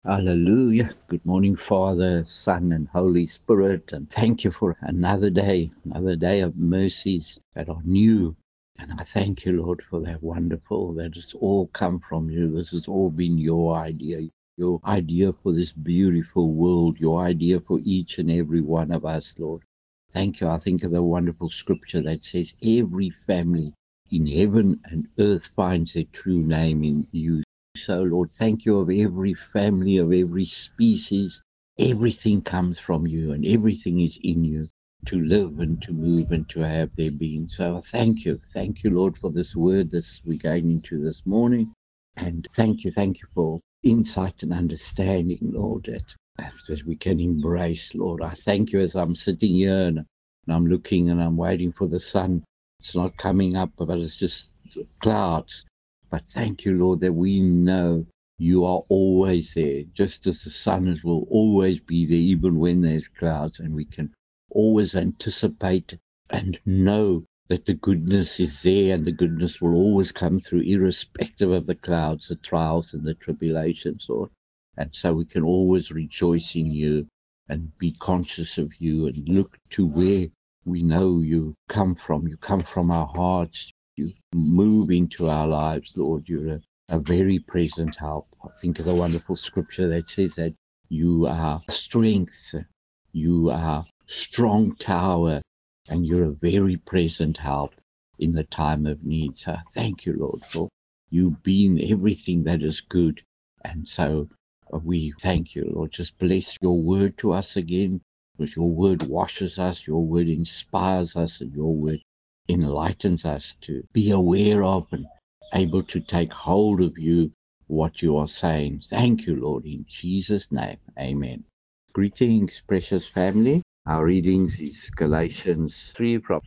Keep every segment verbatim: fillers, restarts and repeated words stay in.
Hallelujah. Good morning, Father, Son, and Holy Spirit. And thank you for another day, another day of mercies that are new. And I thank you, Lord, for that wonderful, that it's all come from you. This has all been your idea, your idea for this beautiful world, your idea for each and every one of us, Lord. Thank you. I think of the wonderful scripture that says, every family in heaven and earth finds their true name in you. So, Lord, thank you of every family, of every species. Everything comes from you and everything is in you to live and to move and to have their being. So thank you. Thank you, Lord, for this word this we're going into this morning. And thank you, thank you for insight and understanding, Lord, that, that we can embrace, Lord. I thank you as I'm sitting here and, and I'm looking and I'm waiting for the sun. It's not coming up, but it's just clouds. But thank you, Lord, that we know you are always there, just as the sun is, will always be there, even when there's clouds, and we can always anticipate and know that the goodness is there, and the goodness will always come through, irrespective of the clouds, the trials, and the tribulations, Lord. And so we can always rejoice in you and be conscious of you and look to where we know you come from. You come from our hearts. You move into our lives, Lord. You're a, a very present help. I think of the wonderful scripture that says that you are strength, you are strong tower, and you're a very present help in the time of need. So thank you, Lord, for you being everything that is good. And so we thank you, Lord. Just bless your word to us again, because your word washes us, your word inspires us, and your word enlightens us to be aware of and able to take hold of you, what you are saying. Thank you, Lord, in Jesus' name. Amen. Greetings, precious family. Our readings is Galatians three from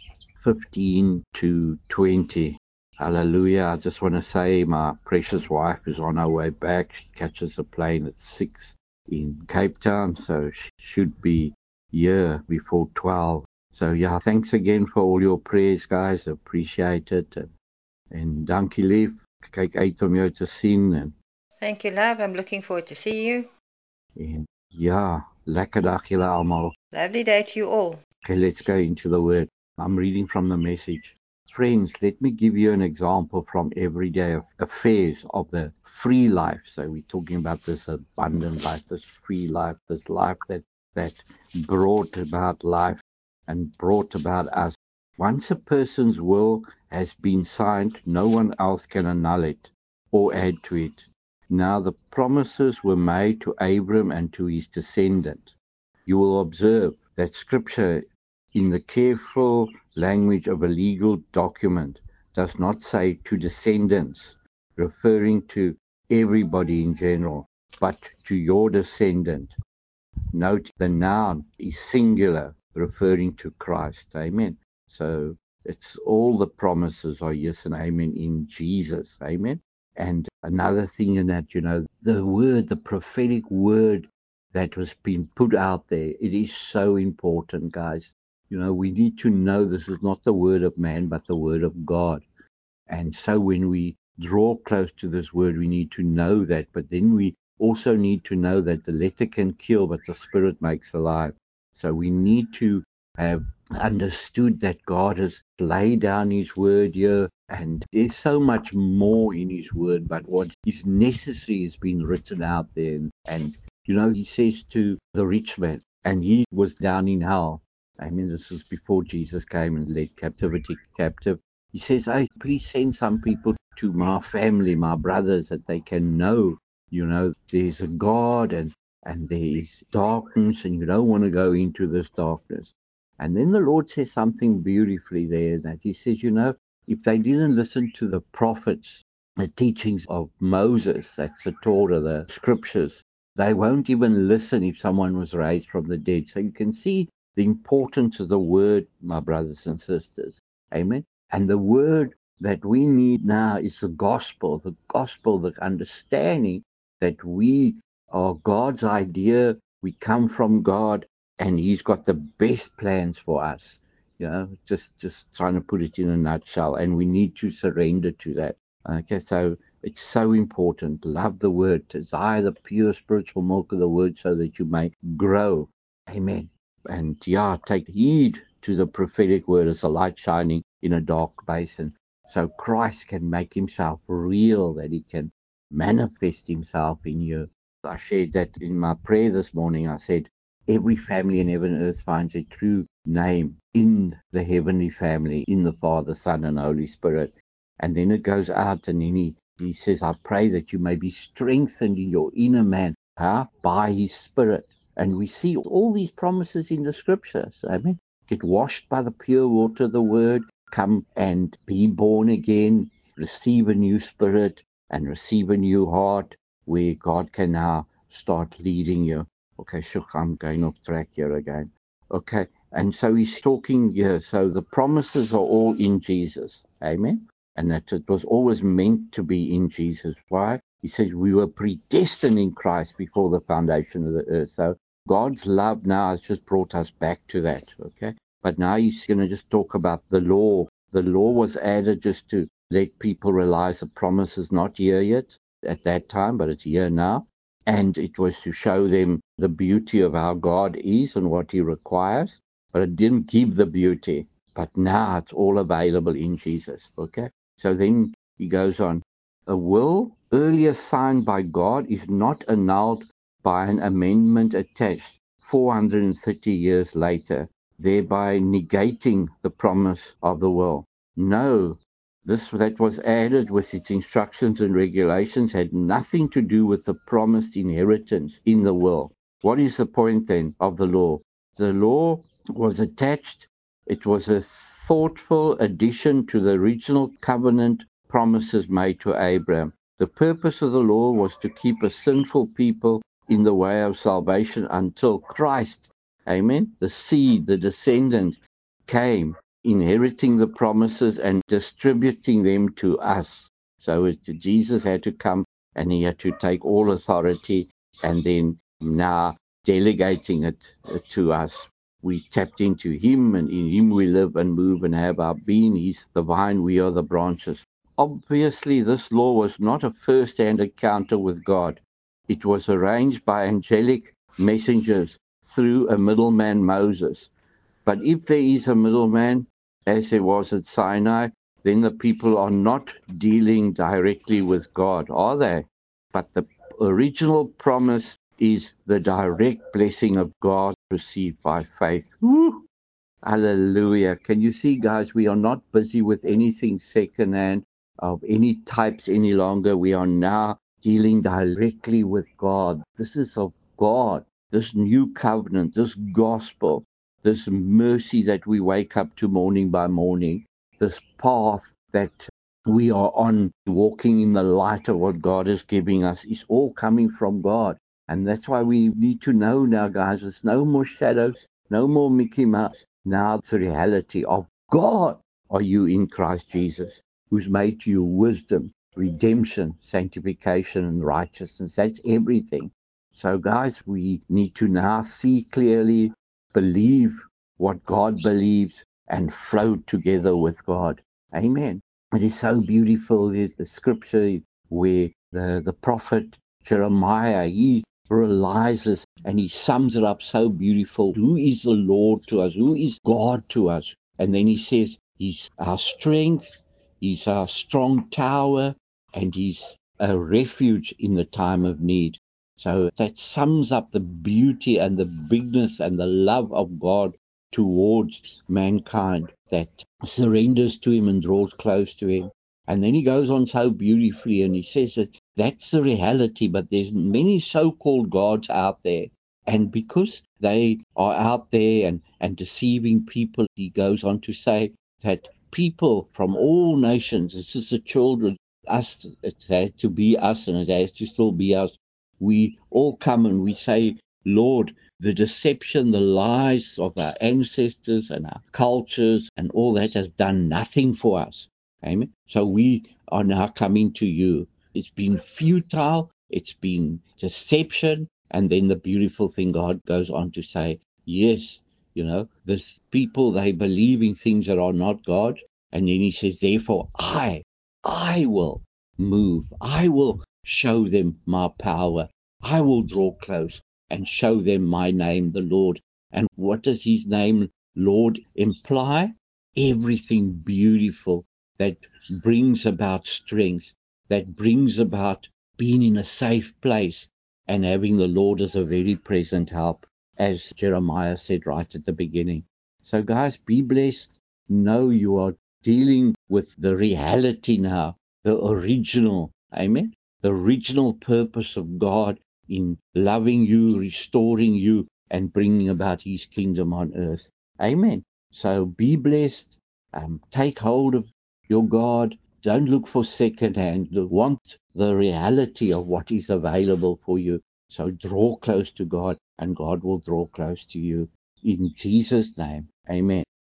fifteen to twenty. Hallelujah. I just want to say my precious wife is on her way back. She catches a plane at six in Cape Town, so she should be here before twelve. So yeah, thanks again for all your prayers, guys. Appreciate it. And, en dankie lief. Kyk uit om jou te sien en, Thank you, love. I'm looking forward to see you. en ja, lekker dag julle almal. Lovely day to you all. Okay, let's go into the word. I'm reading from the Message. Friends, let me give you an example from everyday affairs of the free life. So we're talking about this abundant life, this free life, this life that, that brought about life and brought about us. Once a person's will has been signed, no one else can annul it or add to it. Now the promises were made to Abram and to his descendant. You will observe that Scripture, in the careful language of a legal document, does not say to descendants, referring to everybody in general, but to your descendant. Note the noun is singular, referring to Christ. Amen. So it's all the promises are yes and amen in Jesus. Amen. And another thing in that, you know, the word, the prophetic word that was being put out there, it is so important, guys. You know, we need to know this is not the word of man, but the word of God. And so when we draw close to this word, we need to know that. But then we also need to know that the letter can kill, but the spirit makes alive. So we need to have understood that God has laid down his word here, and there's so much more in his word, but what is necessary has been written out there. And, and you know, he says to the rich man, and he was down in hell. I mean, this was before Jesus came and led captivity captive. He says, hey, please send some people to my family, my brothers, that they can know, you know, there's a God and, and there is darkness, and you don't want to go into this darkness. And then the Lord says something beautifully there, that he says, you know, if they didn't listen to the prophets, the teachings of Moses, that's the Torah, the scriptures, they won't even listen if someone was raised from the dead. So you can see the importance of the word, my brothers and sisters. Amen. And the word that we need now is the gospel, the gospel, the understanding that we are God's idea. We come from God, and he's got the best plans for us. You know, just, just trying to put it in a nutshell. And we need to surrender to that. Okay, so It's so important. Love the word. Desire the pure spiritual milk of the word so that you may grow. Amen. And yeah, take heed to the prophetic word as a light shining in a dark place. And so Christ can make himself real, that he can manifest himself in you. I shared that in my prayer this morning. I said, every family in heaven and earth finds a true name in the heavenly family, in the Father, Son, and Holy Spirit. And then it goes out, and then he, he says, I pray that you may be strengthened in your inner man, huh, by his Spirit. And we see all these promises in the scriptures. I mean, get washed by the pure water of the word, come and be born again, receive a new spirit, and receive a new heart where God can now start leading you. Okay, sure, I'm going off track here again. Okay, and so he's talking here. So the promises are all in Jesus. Amen. And that it was always meant to be in Jesus. Why? He says we were predestined in Christ before the foundation of the earth. So God's love now has just brought us back to that. Okay. But now he's going to just talk about the law. The law was added just to let people realize the promise is not here yet at that time, but it's here now. And it was to show them the beauty of how God is and what he requires. But it didn't give the beauty. But now it's all available in Jesus. Okay. So then he goes on. A will earlier signed by God is not annulled by an amendment attached four hundred thirty years later, thereby negating the promise of the will. No, this that was added with its instructions and regulations had nothing to do with the promised inheritance in the will. What is the point then of the law? The law was attached, it was a thoughtful addition to the original covenant promises made to Abraham. The purpose of the law was to keep a sinful people in the way of salvation until Christ, amen, the seed, the descendant, came, inheriting the promises and distributing them to us. So it, Jesus had to come and he had to take all authority and then now delegating it to us. We tapped into him, and in him we live and move and have our being. He's the vine, we are the branches. Obviously, this law was not a first-hand encounter with God. It was arranged by angelic messengers through a middleman, Moses. But if there is a middleman, as there was at Sinai, then the people are not dealing directly with God, are they? But the original promise is the direct blessing of God received by faith. Woo! Hallelujah. Can you see, guys, we are not busy with anything secondhand of any types any longer. We are now dealing directly with God. This is of God, this new covenant, this gospel, this mercy that we wake up to morning by morning, this path that we are on, walking in the light of what God is giving us, is all coming from God. And that's why we need to know now, guys, there's no more shadows, no more Mickey Mouse. Now it's the reality of God. Are you in Christ Jesus, who's made you wisdom, redemption, sanctification, and righteousness? That's everything. So, guys, we need to now see clearly, believe what God believes, and flow together with God. Amen. It is so beautiful. There's the scripture where the, the prophet Jeremiah, he realizes and he sums it up so beautiful. Who is the Lord to us? Who is God to us? And then he says, he's our strength, he's our strong tower, and he's a refuge in the time of need. So that sums up the beauty and the bigness and the love of God towards mankind, that surrenders to him and draws close to him. And then he goes on so beautifully and he says that that's the reality, but there's many so-called gods out there. And because they are out there and, and deceiving people, he goes on to say that people from all nations, this is the children, us, it has to be us and it has to still be us. We all come and we say, Lord, the deception, the lies of our ancestors and our cultures and all that has done nothing for us. Amen. So we are now coming to you. It's been futile. It's been deception. And then the beautiful thing, God goes on to say, yes, you know, this people, they believe in things that are not God. And then he says, therefore, I, I will move. I will show them my power. I will draw close and show them my name, the Lord. And what does his name, Lord, imply? Everything beautiful that brings about strength, that brings about being in a safe place and having the Lord as a very present help, as Jeremiah said right at the beginning. So, guys, be blessed. Know you are dealing with the reality now, the original, amen, the original purpose of God in loving you, restoring you, and bringing about his kingdom on earth. Amen. So be blessed. Um, take hold of your God. Don't look for second hand. Want the reality of what is available for you. So draw close to God, and God will draw close to you. In Jesus' name, amen.